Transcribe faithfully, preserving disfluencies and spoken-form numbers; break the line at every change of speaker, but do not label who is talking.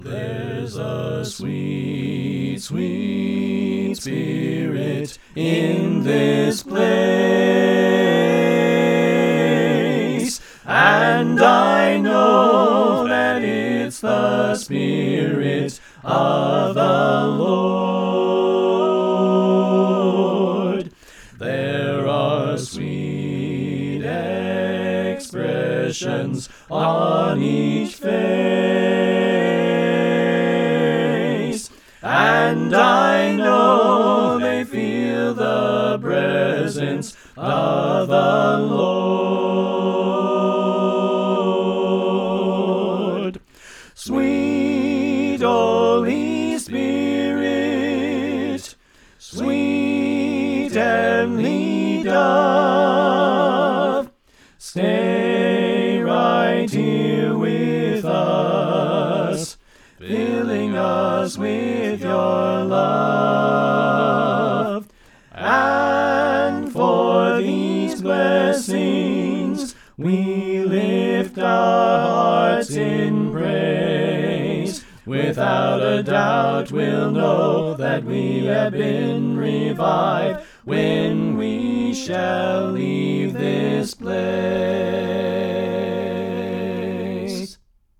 There's a sweet, sweet spirit in this place, and I know that it's the Spirit of the Lord. There are sweet expressions on each face, and I know they feel the presence of the Lord. Sweet Holy Spirit, sweet heavenly dove, stay right here with us, filling us with your love. And for these blessings we lift our hearts in praise. Without a doubt we'll know that we have been revived when we shall leave